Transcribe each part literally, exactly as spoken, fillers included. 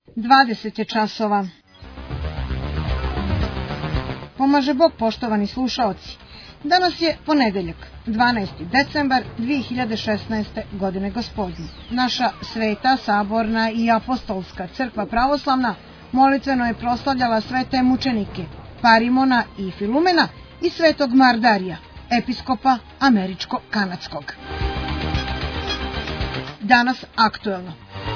dvadeset je časova. Pomaže Bog, poštovani slušaoci. Danas je ponedeljak, dvanaesti decembar dve hiljade šesnaeste. godine gospodnje. Naša sveta, saborna i apostolska crkva pravoslavna molitveno je proslavljala svete mučenike Parimona i Filumena i svetog Mardarija, episkopa američko-kanadskog. Danas aktuelno.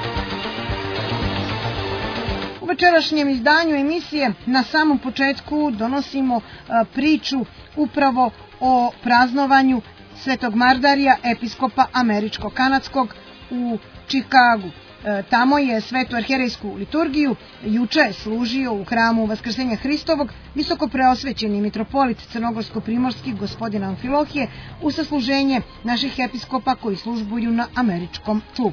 U večerašnjem izdanju emisije na samom početku donosimo priču upravo o praznovanju svetog Mardarija, episkopa američko-kanadskog u Čikagu. Tamo je svetu arhijerejsku liturgiju juče služio u hramu Vaskrsenja Hristovog visoko preosvećeni mitropolit crnogorsko-primorski gospodin Amfilohije u sasluženje naših episkopa koji službuju na američkom tlu.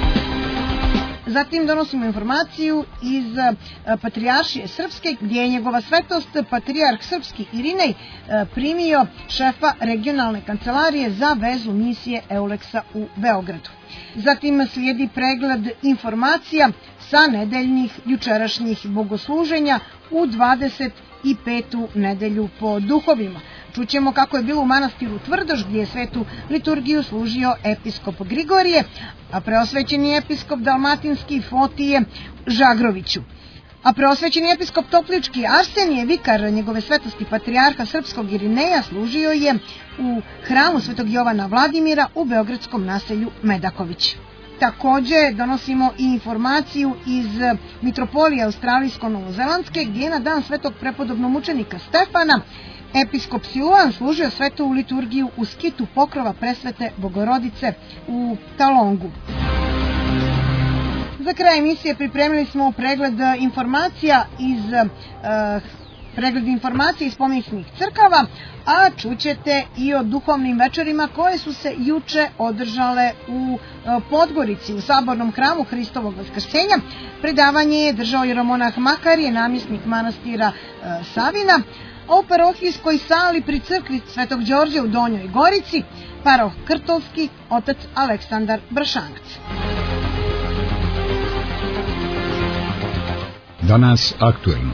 Zatim donosimo informaciju iz Patrijaršije Srpske, gdje je njegova svetost patrijarh srpski Irinej primio šefa regionalne kancelarije za vezu misije Euleksa u Beogradu. Zatim slijedi pregled informacija sa nedeljnih jučerašnjih bogosluženja u dvadeset petu nedelju po duhovima. Čućemo kako je bilo u manastiru Tvrdoš, gdje je svetu liturgiju služio episkop Grigorije, a preosvećeni episkop Dalmatinski Fotije Žagroviću. A preosvećeni episkop Toplički Arsenije, vikar njegove svetosti patrijarha srpskog Irineja, služio je u hramu svetog Jovana Vladimira u beogradskom naselju Medaković. Također donosimo i informaciju iz mitropolije australijsko-novozelandske, gdje je na dan svetog prepodobnog mučenika Stefana episkop Siluan služio svetu liturgiju u skitu pokrova presvete Bogorodice u Talongu. Za kraj emisije pripremili smo pregled informacija iz uh, pregled informacija iz spomenih crkava, a čućete i o duhovnim večerima koje su se juče održale u Podgorici, u sabornom hramu Hristovog Vaskrsenja. Predavanje je držao jeromonah Makarije, namjesnik manastira Savina, a u parohijskoj sali pri crkvi Svetog Đorđa u Donjoj Gorici paroh Krtolski, otac Aleksandar Bršanac. Danas aktuelno.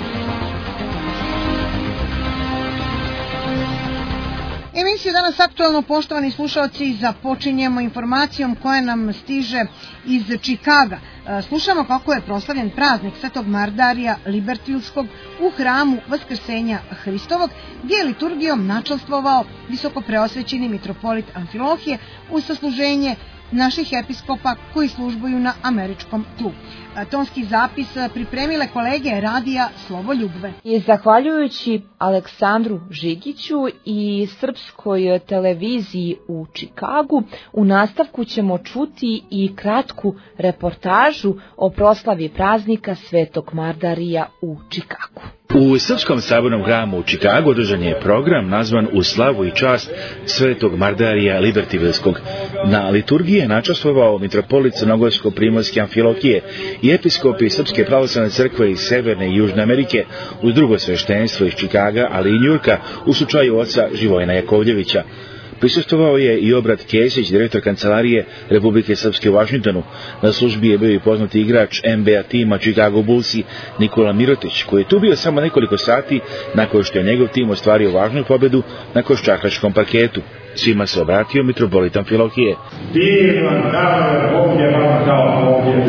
Emisiju Danas aktuelno, poštovani slušalci, započinjemo informacijom koja nam stiže iz Čikaga. Slušamo kako je proslavljen praznik svetog Mardarija Libertilskog u hramu Vaskrsenja Hristovog, gdje je liturgijom načastvovao visoko preosvećeni mitropolit Amfilohije u sasluženje naših episkopa koji službuju na američkom tlu. Tonski zapis pripremile kolege radija Slovoljubve. I zahvaljujući Aleksandru Žigiću i srpskoj televiziji u Čikagu, u nastavku ćemo čuti i kratku reportažu o proslavi praznika svetog Mardarija u Čikagu. U Srpskom sabornom hramu u Čikagu održan je program nazvan U slavu i čast svetog Mardarija Libertilskog. Na liturgiji je načastvovao mitropolit crnogorsko-primorske Amfilohije i episkopi Srpske pravoslavne crkve iz Severne i Južne Amerike uz drugo sveštenstvo iz Čikaga, ali i Njurka u slučaju oca Živojina Jakovljevića. Prisustvovao je i Obrat Kesić, direktor kancelarije Republike Srpske u Vašingtonu. Na službi je bio i poznati igrač N B A tima Chicago Bullsi Nikola Mirotić, koji je tu bio samo nekoliko sati nakon što je njegov tim ostvario važnu pobedu na košarkaškom parketu. Svima se obratio mitropolit Amfilohije. Divan dar je Bog je vama dao ovdje.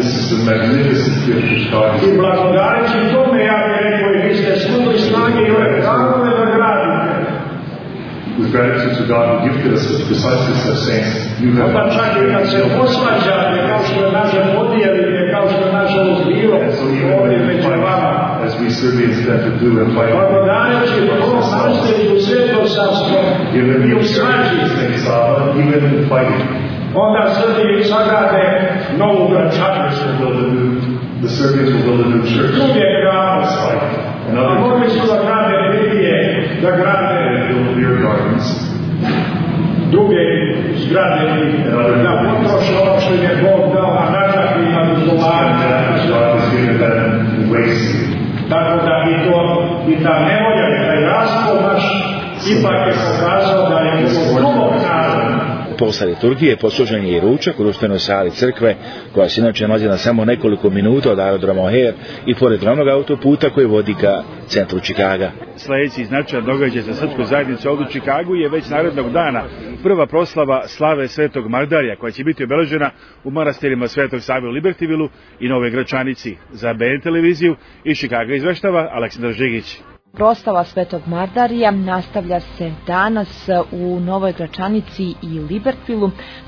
I blagodareći tome, ja bih rekao, i vi ste smogli snage i ove hramove da gradite. With gratitude to God who gifted us with precisely such saints, you have... Onda čak i kad se posvađate, kao što je naše podijelite, kao što je naše uzbilo, ovdje među vama. As we Serbians tend to do and fight. Blagodareći Bog nastavi u svetosavstvo i u svađi. Even in fighting. Onda Srbiji sagrade novu gračanicu. The Serbians will build a new church. Druge grade. A mogli su da grade Libije, da grade beer gardens. Druge zgrade da potroše ono što je Bog dao, a načak i na dozvolanje. Tako da i to, i ta nevolja, i taj raspod naš, ipak je pokazao da je drugog naroda. Posle liturgije poslužen je i ručak u društvenoj sali crkve, koja se inače nalazi na samo nekoliko minuta od aerodroma O'Hare i pored glavnog autoputa koji vodi ka centru Čikaga. Sljedeći značajan događaj za srpsku zajednicu ovdje u Čikagu je već narednog dana prva proslava slave Svetog Mardarija, koja će biti obeležena u manastirima Svetog Save u Libertyvilu i Novoj Gračanici. Za B N televiziju iz Čikaga izveštava Aleksandar Žigić. Proslava Svetog Mardarija nastavlja se danas u Novoj Gračanici i Libertyvilu,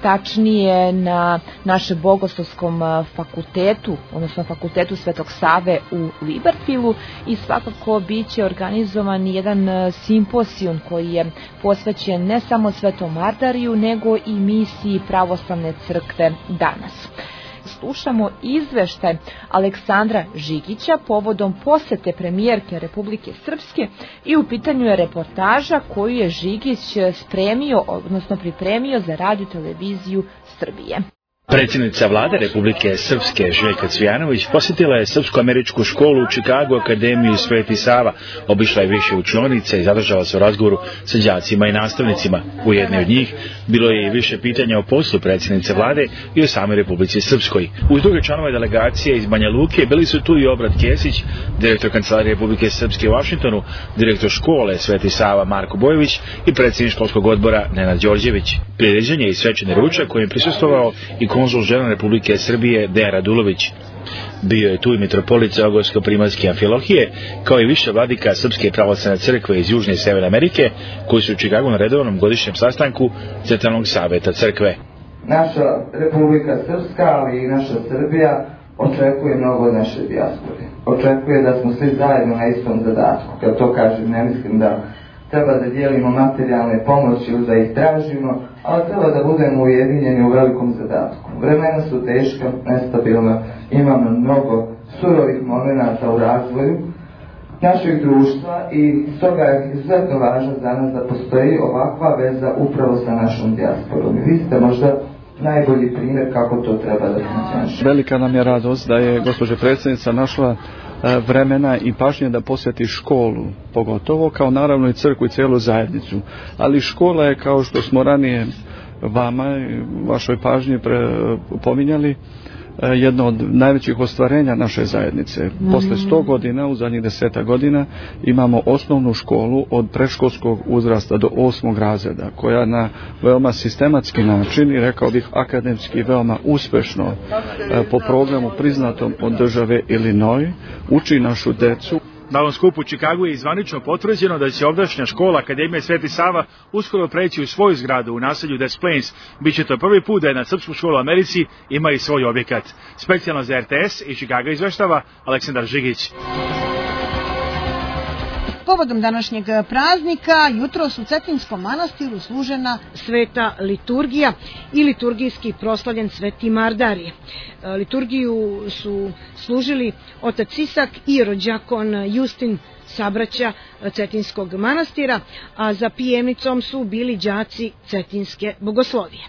tačnije na našem bogoslovskom fakultetu, odnosno fakultetu Svetog Save u Libertyvilu, i svakako biće organizovan jedan simposijon koji je posvećen ne samo Svetom Mardariju, nego i misiji Pravoslavne crkve danas. Slušamo izveštaj Aleksandra Žigića povodom posete premijerke Republike Srpske i u pitanju je reportaža koju je Žigić spremio, odnosno pripremio za radio televiziju Srbije. Predsjednica vlade Republike Srpske Željka Cvijanović posjetila je Srpsko-američku školu u Čikagu, Akademiju Sveti Sava, obišla je više učionica i zadržala se u razgovoru sa đacima i nastavnicima. U jednoj od njih bilo je i više pitanja o poslu predsjednice vlade i o samoj Republici Srpskoj. Uz druge članove delegacije iz Banja Luke bili su tu i Obrat Kesić, direktor Kancelarije Republike Srpske u Vašingtonu, direktor škole Sveti Sava Marko Bojović i predsjednik školskog odbora Nenad Đorđević. Priređen je i svečani ručak kojem je prisustvovao i konzul Železne Republike Srbije Dejan Radulović. Bio je tu i mitropolit Crnogorsko-Primorske Amfilohije, kao i više vladika Srpske pravoslavne crkve iz Južne i Severne Amerike, koji su u Čikagu na redovnom godišnjem sastanku Centralnog saveta crkve. Naša Republika Srpska, ali i naša Srbija očekuje mnogo od naše dijaspore. Očekuje da smo svi zajedno na istom zadatku. Kad to kažem, ne mislim da treba da dijelimo materijalne pomoći ili da ih tražimo, ali treba da budemo ujedinjeni u velikom zadatku. Vremena su teška, nestabilna, imamo mnogo surovih momenata u razvoju našeg društva i stoga je izuzetno važno za nas da postoji ovakva veza upravo sa našom dijasporom. Vi ste možda najbolji primjer kako to treba da funkcioniše. Velika nam je radost da je gospođa predsjednica našla vremena i pažnje da posjeti školu, pogotovo kao naravno i crkvu i cijelu zajednicu. Ali škola je, kao što smo ranije vama i vašoj pažnji pominjali, jedno od najvećih ostvarenja naše zajednice. Posle sto godina, u zadnjih deseta godina, imamo osnovnu školu od predškolskog uzrasta do osmog razreda, koja na veoma sistematski način i rekao bih akademski veoma uspešno po programu priznatom od države Illinois uči našu decu. Na ovom skupu u Čikagu je zvanično potvrđeno da će ovdašnja škola Akademije Sveti Sava uskoro preći u svoju zgradu u naselju Des Plaines. Biće to prvi put da jedna srpska škola u Americi ima i svoj objekat. Specijalno za R T S iz Čikaga izveštava Aleksandar Žigić. Povodom današnjeg praznika jutros u Cetinskom manastiru služena sveta liturgija i liturgijski proslavljen Sveti Mardarije. Liturgiju su služili otac Sisak i rođakon Justin sabraća Cetinskog manastira, a za pijemnicom su bili đaci Cetinske bogoslovije.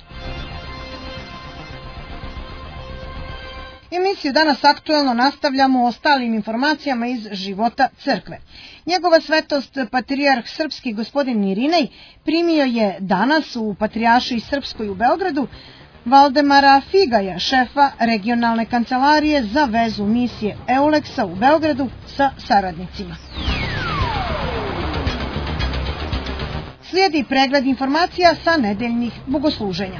Emisiju Danas aktuelno nastavljamo ostalim informacijama iz života crkve. Njegova svetost patrijarh srpski gospodin Irinej primio je danas u Patrijaršiji srpskoj u Beogradu Valdemara Figaja, šefa regionalne kancelarije za vezu misije Euleksa u Beogradu sa saradnicima. Slijedi pregled informacija sa nedeljnih bogosluženja.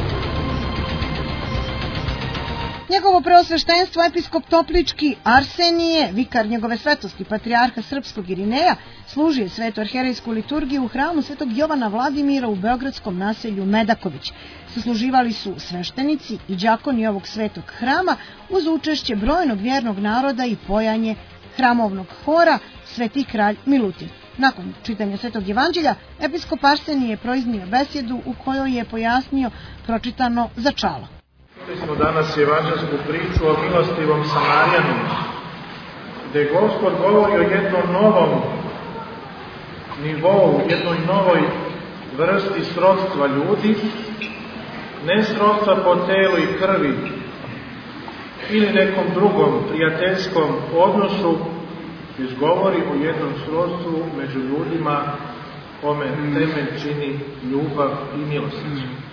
Njegovo preosveštenstvo episkop Toplički Arsenije, vikar njegove svetosti patrijarha srpskog Irineja, služio svetu arherejsku liturgiju u hramu Svetog Jovana Vladimira u beogradskom naselju Medaković. Sasluživali su sveštenici i đakoni ovog svetog hrama uz učešće brojnog vjernog naroda i pojanje hramovnog hora Sveti kralj Milutin. Nakon čitanja Svetog evanđelja, episkop Arsenije je proiznio besjedu u kojoj je pojasnio pročitano začalo. Čuli smo danas evanđelsku priču o milostivom Samarijanu, gdje Gospod govori o jednom novom nivou, jednoj novoj vrsti srodstva ljudi, ne srodstva po telu i krvi ili nekom drugom prijateljskom odnosu, već govori o jednom srodstvu među ljudima kome temelj čini ljubav i milosrđe.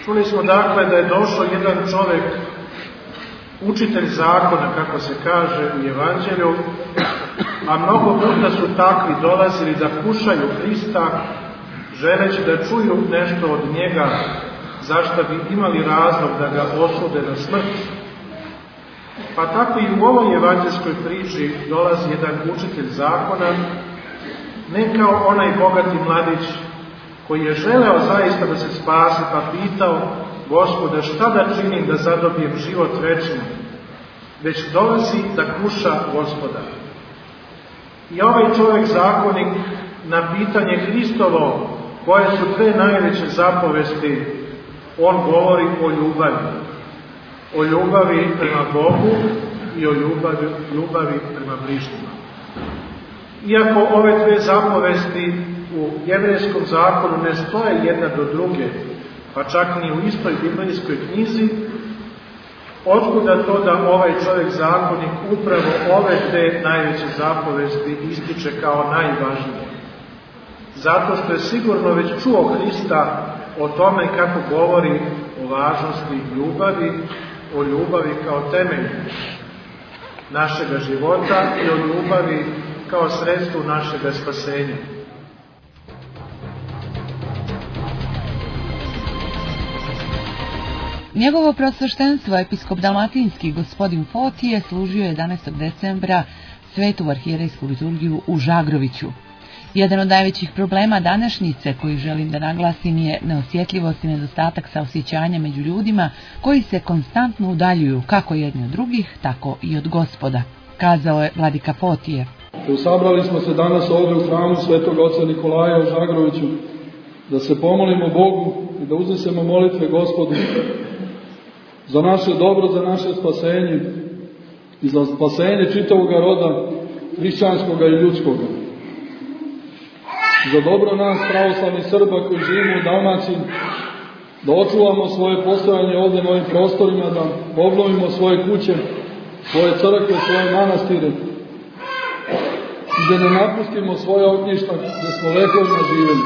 Čuli smo dakle da je došao jedan čovjek, učitelj zakona, kako se kaže u Evanđelju, a mnogo puta su takvi dolazili da kušaju Hrista, želeći da čuju nešto od njega, zašto bi imali razlog da ga osude na smrt. Pa tako i u ovoj evanđelskoj priči dolazi jedan učitelj zakona, ne kao onaj bogati mladić koji je želeo zaista da se spasi, pa pitao Gospoda šta da činim da zadobijem život večni, već dolazi da kuša Gospoda. I ovaj čovjek zakonik na pitanje Hristovo koje su dve najveće zapovesti, on govori o ljubavi. O ljubavi prema Bogu i o ljubavi, ljubavi prema bližnjima. Iako ove dve zapovesti u jevrejskom zakonu ne stoje jedna do druge, pa čak ni u istoj biblijskoj knjizi, otkuda to da ovaj čovjek zakonik upravo ove te najveće zapovesti ističe kao najvažnije? Zato što je sigurno već čuo Hrista o tome kako govori o važnosti ljubavi, o ljubavi kao temelju našega života i o ljubavi kao sredstvu našega spasenja. Njegovo prosveštenstvo, episkop dalmatinski gospodin Fotije, služio jedanaestog decembra svetu arhijerejsku liturgiju u Žagroviću. Jedan od najvećih problema današnjice koji želim da naglasim je neosjetljivost i nedostatak saosjećanja među ljudima koji se konstantno udaljuju kako jedni od drugih, tako i od Gospoda, kazao je vladika Fotije. Sabrali smo se danas ovdje u hramu Svetog oca Nikolaja u Žagroviću da se pomolimo Bogu i da uznesemo molitve Gospodu za naše dobro, za naše spasenje i za spasenje čitavoga roda hrišćanskoga i ljudskoga. Za dobro nas, pravoslavnih Srba koji živimo u Dalmaciji, da očuvamo svoje postojanje ovdje na ovim prostorima, da obnovimo svoje kuće, svoje crkve, svoje manastire i da ne napustimo svoje ognjišta gdje smo vekovima živjeli.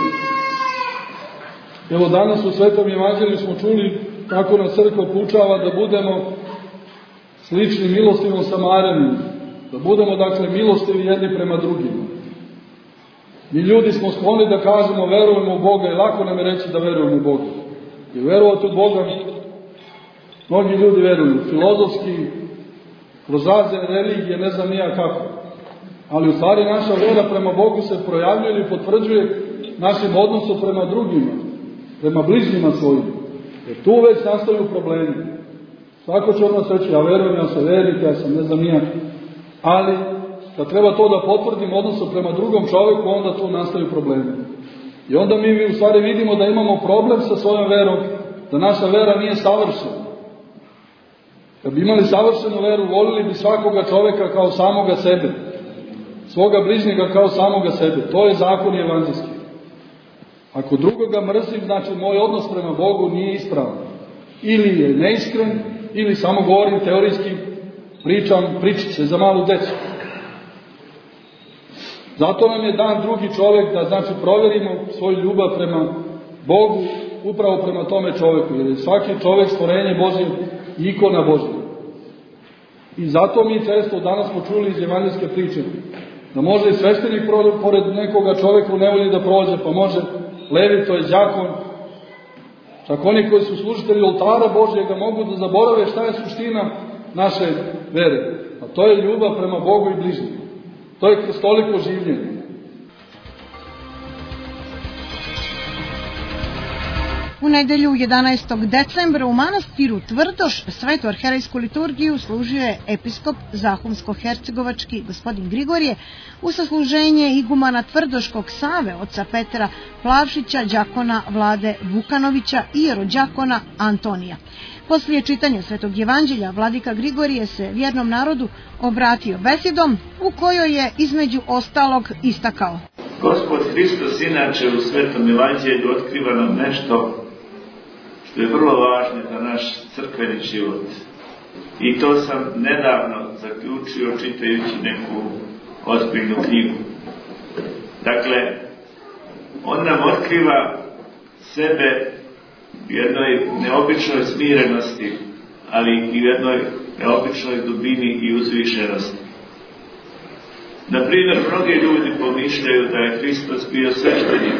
Evo danas u Svetom Evanđelju smo čuli kako nas crkva poučava da budemo slični milostivom Samaranima, da budemo dakle milostivi jedni prema drugima. Mi ljudi smo skloni da kažemo verujemo u Boga i lako nam je reći da verujemo u Boga. I verovati u Boga mnogi ljudi veruju, filozofski, kroz razne religije, ne znam nija kako. Ali u stvari naša vera prema Bogu se projavljuje ili potvrđuje našim odnosom prema drugima, prema bližnjima svojim. Jer tu već nastaju problemi. Svako će od nas reći, ja verujem, ja sam vernik, ja sam ne znam nijak. Ali, kad treba to da potvrdimo odnosom prema drugom čovjeku, onda tu nastaju problemi. I onda mi u stvari vidimo da imamo problem sa svojom verom, da naša vera nije savršena. Kad bi imali savršenu veru, volili bi svakoga čovjeka kao samoga sebe. Svoga bližnjega kao samoga sebe. To je zakon evanđelski. Ako drugoga mrzim, znači moj odnos prema Bogu nije ispravan. Ili je neiskren, ili samo govorim teorijski, pričam pričice za malu decu. Zato nam je dan drugi čovjek da znači provjerimo svoju ljubav prema Bogu, upravo prema tome čovjeku. Jer je svaki čovjek stvorenje Božje i ikona Božja. I zato mi često danas smo čuli iz evanđelske priče da može i sveštenik pored nekoga čovjeka u nevolji da prođe, pa može levit, to je đakon. Čak oni koji su služitelji oltara Božjega mogu da zaborave šta je suština naše vere. A to je ljubav prema Bogu i bližnjima. To je kroz toliko življenje. U nedelju jedanaestog decembra u manastiru Tvrdoš svetu arhijerejsku liturgiju služio je episkop Zahumsko-hercegovački gospodin Grigorije u sasluženje igumana Tvrdoškog Save oca Petra Plavšića, đakona Vlade Vukanovića i jerođakona Antonija. Poslije čitanja Svetog Evanđelja vladika Grigorije se vjernom narodu obratio besedom u kojoj je između ostalog istakao: Gospod Hristos inače u Svetom Evanđelju otkriva nam nešto što je vrlo važno za naš crkveni život. I to sam nedavno zaključio čitajući neku ozbiljnu knjigu. Dakle, on nam otkriva sebe u jednoj neobičnoj smirenosti, ali i u jednoj neobičnoj dubini i uzvišenosti. Na primjer, mnogi ljudi pomišljaju da je Hristos bio sveštenik,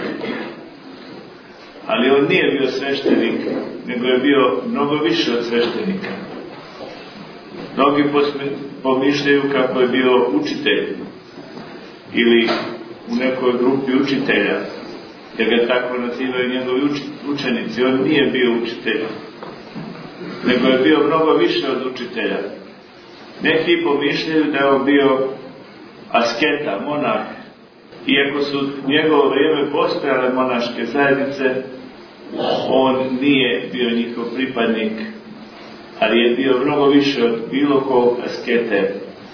ali on nije bio sveštenik, nego je bio mnogo više od sveštenika. Mnogi pomišljaju kako je bio učitelj ili u nekoj grupi učitelja, jer ga tako nazivaju njegovi učenici. On nije bio učitelj, nego je bio mnogo više od učitelja. Neki pomišljaju da je on bio asketa, monah, iako su u njegovo vrijeme postojale monaške zajednice, on nije bio njihov pripadnik, ali je bio mnogo više od bilo kog askete.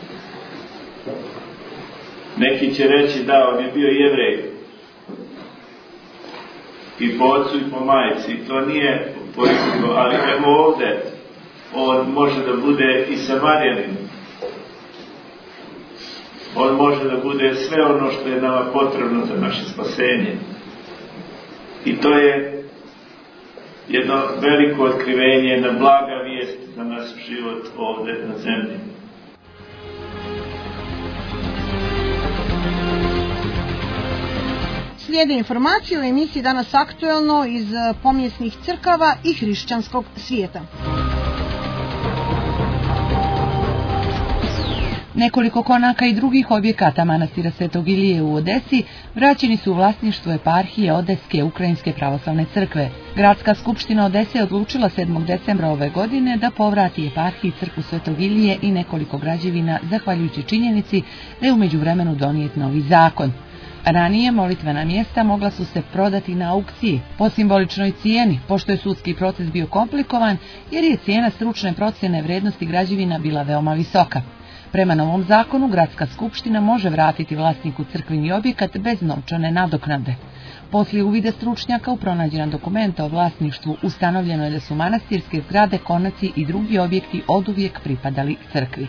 Neki će reći da on je bio Jevrej, i po ocu i po majici, to nije politiko, ali evo ovde on može da bude i Samarjanin. On može da bude sve ono što je nama potrebno za naše spasenje. I to je jedno veliko otkrivenje, jedna blaga vijest za naš život ovde na zemlji. Slijede informacije u emisiji Danas aktuelno iz pomjesnih crkava i hrišćanskog svijeta. Nekoliko konaka i drugih objekata manastira Svetog Ilije u Odesi vraćeni su u vlasništvo eparhije Odeske Ukrajinske pravoslavne crkve. Gradska skupština Odese je odlučila sedmog decembra ove godine da povrati eparhiji crkvu Svetog Ilije i nekoliko građevina, zahvaljujući činjenici da je u međuvremenu donijet novi zakon. Ranije molitvena mjesta mogla su se prodati na aukciji po simboličnoj cijeni, pošto je sudski proces bio komplikovan, jer je cijena stručne procjene vrednosti građevina bila veoma visoka. Prema novom zakonu, Gradska skupština može vratiti vlasniku crkveni objekat bez novčane nadoknade. Poslije uvida stručnjaka u pronađena dokumenta o vlasništvu ustanovljeno je da su manastirske zgrade, konaci i drugi objekti oduvijek pripadali crkvi.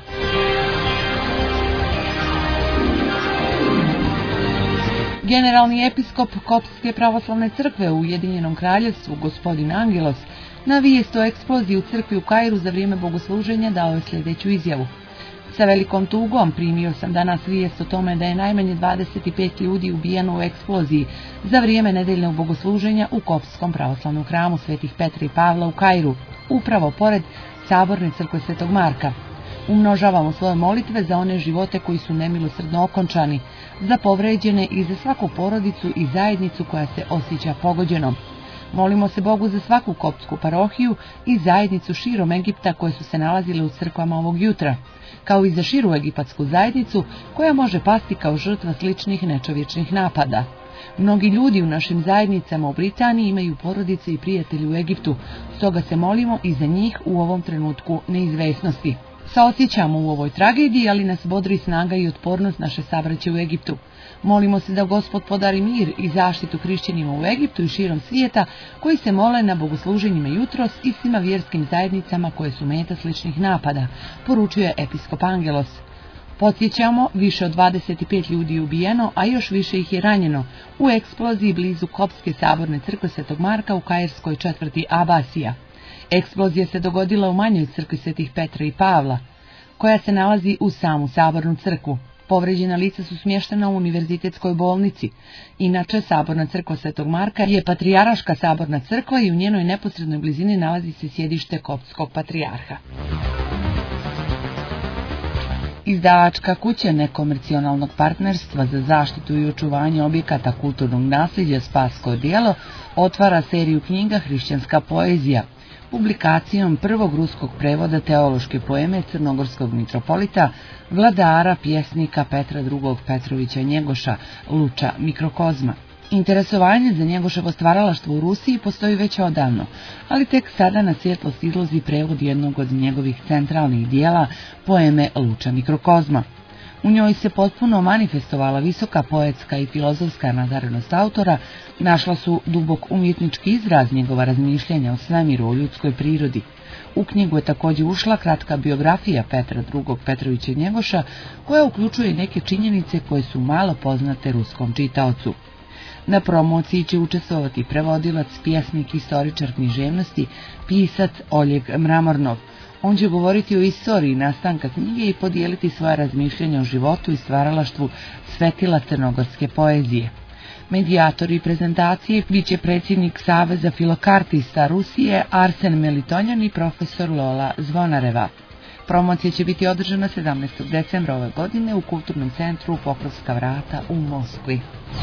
Generalni episkop Koptske pravoslavne crkve u Ujedinjenom kraljevstvu, gospodin Angelos, na vijest o eksploziji u crkvi u Kairu za vrijeme bogosluženja dao je sljedeću izjavu. Sa velikom tugom primio sam danas vijest o tome da je najmanje dvadeset pet ljudi ubijeno u eksploziji za vrijeme nedeljnog bogosluženja u Koptskom pravoslavnom hramu Svetih Petra i Pavla u Kairu, upravo pored saborne crkve Svetog Marka. Umnožavamo svoje molitve za one živote koji su nemilosrdno okončani, za povređene i za svaku porodicu i zajednicu koja se osjeća pogođenom. Molimo se Bogu za svaku koptsku parohiju i zajednicu širom Egipta koje su se nalazile u crkvama ovog jutra, kao i za širu egipatsku zajednicu koja može pasti kao žrtva sličnih nečovječnih napada. Mnogi ljudi u našim zajednicama u Britaniji imaju porodice i prijatelje u Egiptu, stoga se molimo i za njih u ovom trenutku neizvesnosti. Saosjećamo u ovoj tragediji, ali nas bodri snaga i otpornost naše sabraće u Egiptu. Molimo se da Gospod podari mir i zaštitu hrišćanima u Egiptu i širom svijeta koji se mole na bogosluženjima jutros i svima vjerskim zajednicama koje su meta sličnih napada, poručuje episkop Angelos. Podsjećamo, više od dvadeset pet ljudi je ubijeno, a još više ih je ranjeno u eksploziji blizu Koptske saborne crkve Svetog Marka u kairskoj četvrti Abasija. Eksplozija se dogodila u manjoj crkvi Svetih Petra i Pavla, koja se nalazi uz samu sabornu crkvu. Povređena lica su smještena u univerzitetskoj bolnici. Inače, saborna crkva Svetog Marka je patrijaraška saborna crkva i u njenoj neposrednoj blizini nalazi se sjedište koptskog patrijarha. Izdavačka kuća nekomercionalnog partnerstva za zaštitu i očuvanje objekata kulturnog nasljeđa Spasko djelo otvara seriju knjiga Hrišćanska poezija, publikacijom prvog ruskog prevoda teološke poeme crnogorskog mitropolita, vladara, pjesnika Petra drugog Petrovića Njegoša, Luča Mikrokozma. Interesovanje za Njegoševo stvaralaštvo u Rusiji postoji već odavno, ali tek sada na svjetlost izlazi prevod jednog od njegovih centralnih dijela, poeme Luča Mikrokozma. U njoj se potpuno manifestovala visoka poetska i filozofska nadarenost autora, našla su dubok umjetnički izraz njegova razmišljanja o svemiru, o ljudskoj prirodi. U knjigu je također ušla kratka biografija Petra drugog Petrovića Njegoša, koja uključuje neke činjenice koje su malo poznate ruskom čitaocu. Na promociji će učestvovati prevodilac, pjesnik, istoričar književnosti, pisac Oljeg Mramornov. On će govoriti o istoriji nastanka knjige i podijeliti svoja razmišljenja o životu i stvaralaštvu svetila crnogorske poezije. Medijatori prezentacije bit će predsjednik Saveza filokartista Rusije Arsen Melitonjan i profesor Lola Zvonareva. Promocija će biti održana sedamnaestog decembra ove godine u Kulturnom centru Pokrovska vrata u Moskvi.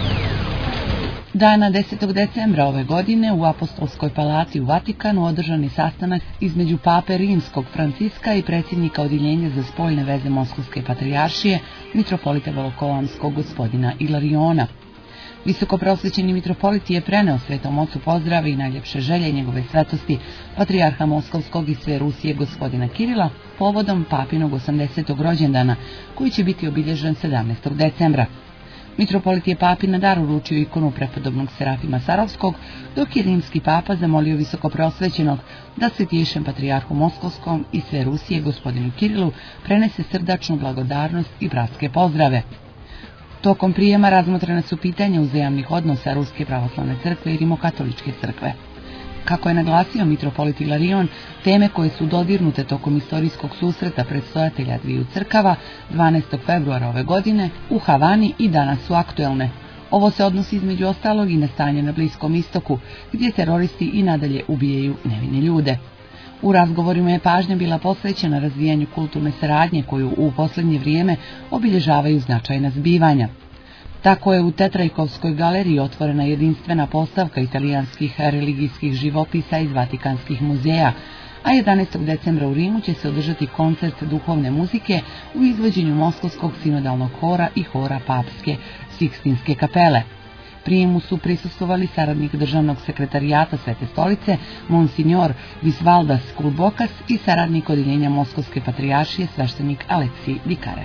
Dana desetog decembra ove godine u Apostolskoj palati u Vatikanu održan je sastanak između pape Rimskog Franciska i predsjednika Odjeljenja za spoljne veze Moskovske patrijaršije, mitropolita Volokolamskog gospodina Ilariona. Visokoprosvećeni mitropolit je preneo Svetom Ocu pozdrave i najljepše želje njegove svetosti patrijarha Moskovskog i sve Rusije gospodina Kirila povodom papinog osamdesetog rođendana, koji će biti obilježen sedamnaestog decembra. Mitropolit je papi na dar uručio ikonu prepodobnog Serafima Sarovskog, dok je rimski papa zamolio visokoprosvećenog da Svetiješem patrijarhu Moskovskom i sve Rusije gospodinu Kirilu prenese srdačnu blagodarnost i bratske pozdrave. Tokom prijema razmotrena su pitanja uzajamnih odnosa Ruske pravoslavne crkve i Rimokatoličke crkve. Kako je naglasio mitropolit Ilarion, teme koje su dodirnute tokom istorijskog susreta predstojatelja dviju crkava dvanaestog februara ove godine u Havani i danas su aktuelne. Ovo se odnosi između ostalog i na stanje na Bliskom istoku, gdje teroristi i nadalje ubijaju nevine ljude. U razgovorima je pažnja bila posvećena razvijanju kulturne saradnje koju u posljednje vrijeme obilježavaju značajna zbivanja. Tako je u Tetrajkovskoj galeriji otvorena jedinstvena postavka italijanskih religijskih živopisa iz Vatikanskih muzeja, a jedanaestog decembra u Rimu će se održati koncert duhovne muzike u izvođenju Moskovskog sinodalnog hora i hora Papske Sikstinske kapele. Prijemu su prisustvovali saradnik državnog sekretarijata Svete stolice, monsignor Visvaldas Kulbokas i saradnik odjeljenja Moskovske patrijaršije sveštenik Aleksij Dikarev.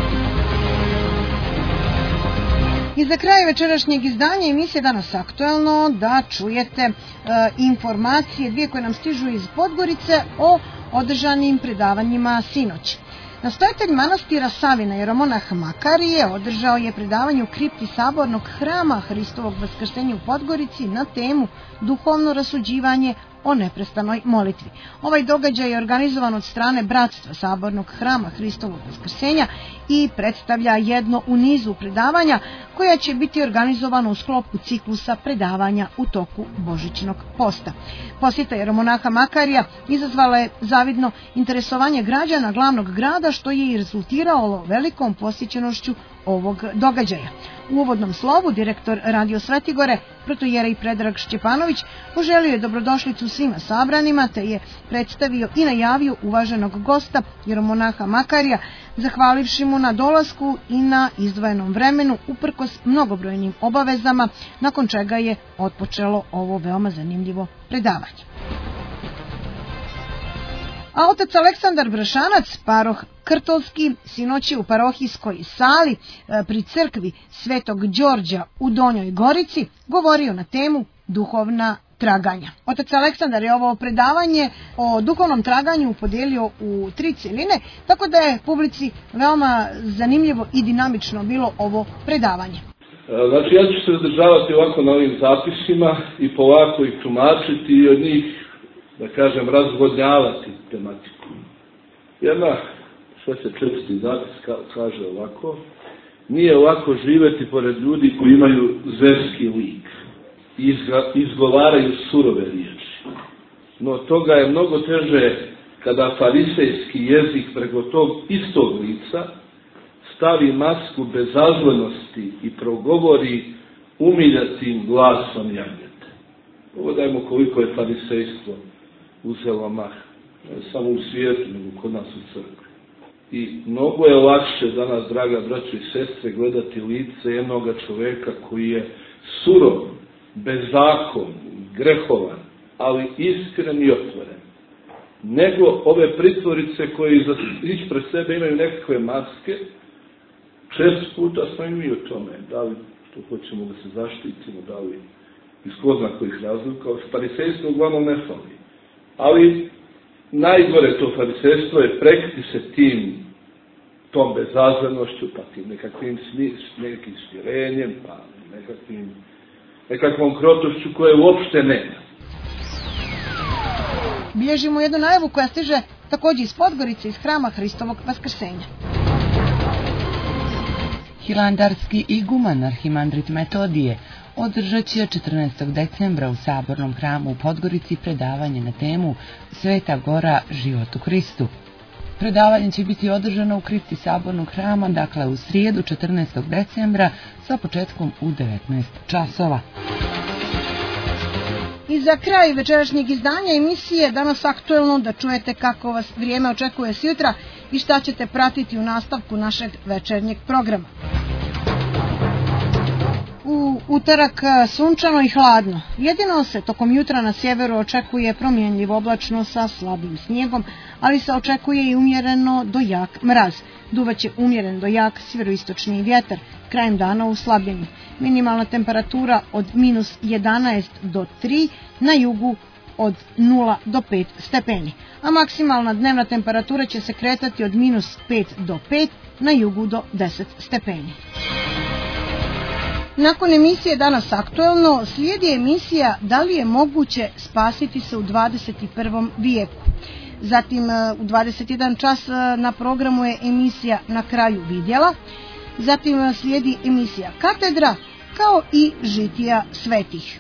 I za kraj večerašnjeg izdanja emisije Danas aktuelno da čujete e, informacije dvije koje nam stižu iz Podgorice o održanim predavanjima sinoć. Nastojatelj manastira Savina jeromonah Makarije održao je predavanje u kripti Sabornog hrama Hristovog vaskrsenja u Podgorici na temu duhovno rasuđivanje o neprestanoj molitvi. Ovaj događaj je organizovan od strane Bratstva Sabornog hrama Hristovog vaskrsenja i predstavlja jedno u nizu predavanja koja će biti organizovano u sklopu ciklusa predavanja u toku Božićnog posta. Posjeta jeromonaha Makarija izazvala je zavidno interesovanje građana glavnog grada, što je i rezultiralo velikom posjećenošću ovog događaja. U uvodnom slovu direktor Radio Svetigore, protoijerej Predrag Šćepanović, poželio je dobrodošlicu svima sabranima, te je predstavio i najavio uvaženog gosta jeromonaha Makarija, zahvalivši mu na dolasku i na izdvojenom vremenu uprkos mnogobrojnim obavezama, nakon čega je otpočelo ovo veoma zanimljivo predavanje. A otac Aleksandar Brašanac, paroh Krtolski, sinoć je u parohijskoj sali pri crkvi Svetog Đorđa u Donjoj Gorici govorio na temu duhovna traganja. Otac Aleksandar je ovo predavanje o duhovnom traganju podijelio u tri cjeline, tako da je publici veoma zanimljivo i dinamično bilo ovo predavanje. Znači, ja ću se zadržavati ovako na ovim zapisima i polako ih tumačiti i od njih, da kažem, razvodnjavati tematiku. Jedna, što se česti zapis kaže ovako, nije ovako živjeti pored ljudi koji imaju zverski lik i izgovaraju surove riječi. No toga je mnogo teže kada farisejski jezik preko tog istog lica stavi masku bezazlenosti i progovori umiljatim glasom jagnjeta. Pogledajmo koliko je farisejstvo uzelo mah, ne samo u svijetu, nego kod nas u crkvi. I mnogo je lakše danas, draga braćo i sestre, gledati lice jednoga čoveka koji je surov, bezakon, grehovan, ali iskren i otvoren, nego ove pritvorice koje ispred sebe imaju nekakve maske. Čest puta smo i mi u tome, da li to hoćemo da se zaštitimo, da li iz ko zna kojih razlika, farisejstvo uglavnom ne fali. Ali najgore to farisejstvo je prekriti se tim, tom bezazlenošću, pa tim nekakvim, nekakvim smirenjem, pa nekakvim nekakvom krotošću koje uopšte nema. Bilježimo jednu najavu koja stiže također iz Podgorice, iz hrama Hristovog Vaskrsenja. Hilandarski iguman arhimandrit Metodije održat će četrnaestog decembra u Sabornom hramu u Podgorici predavanje na temu Sveta Gora, život u Hristu. Predavanje će biti održano u kripti Sabornog hrama, dakle u srijedu četrnaestog decembra sa početkom u devetnaest časova. I za kraj večerašnjeg izdanja emisije Danas aktuelno da čujete kako vas vrijeme očekuje sutra i šta ćete pratiti u nastavku našeg večernjeg programa. U utorak sunčano i hladno. Jedino se tokom jutra na sjeveru očekuje promjenjivo oblačno sa slabim snijegom, ali se očekuje i umjereno do jak mraz. Duvaće umjeren do jak sjeveroistočni vjetar, krajem dana uslabljeni. Minimalna temperatura od minus jedanaest do tri, na jugu od nula do pet stepeni, a maksimalna dnevna temperatura će se kretati od minus pet do pet, na jugu do deset stepeni. Nakon emisije Danas aktuelno slijedi emisija Da li je moguće spasiti se u dvadeset prvom vijeku. Zatim u dvadeset jedan čas na programu je emisija Na kraju vidjela. Zatim slijedi emisija Katedra kao i Žitija svetih.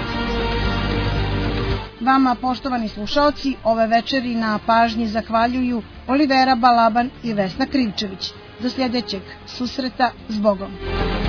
Vama, poštovani slušalci, ove večeri na pažnji zahvaljuju Olivera Balaban i Vesna Krivčević. Do sljedećeg susreta, s Bogom.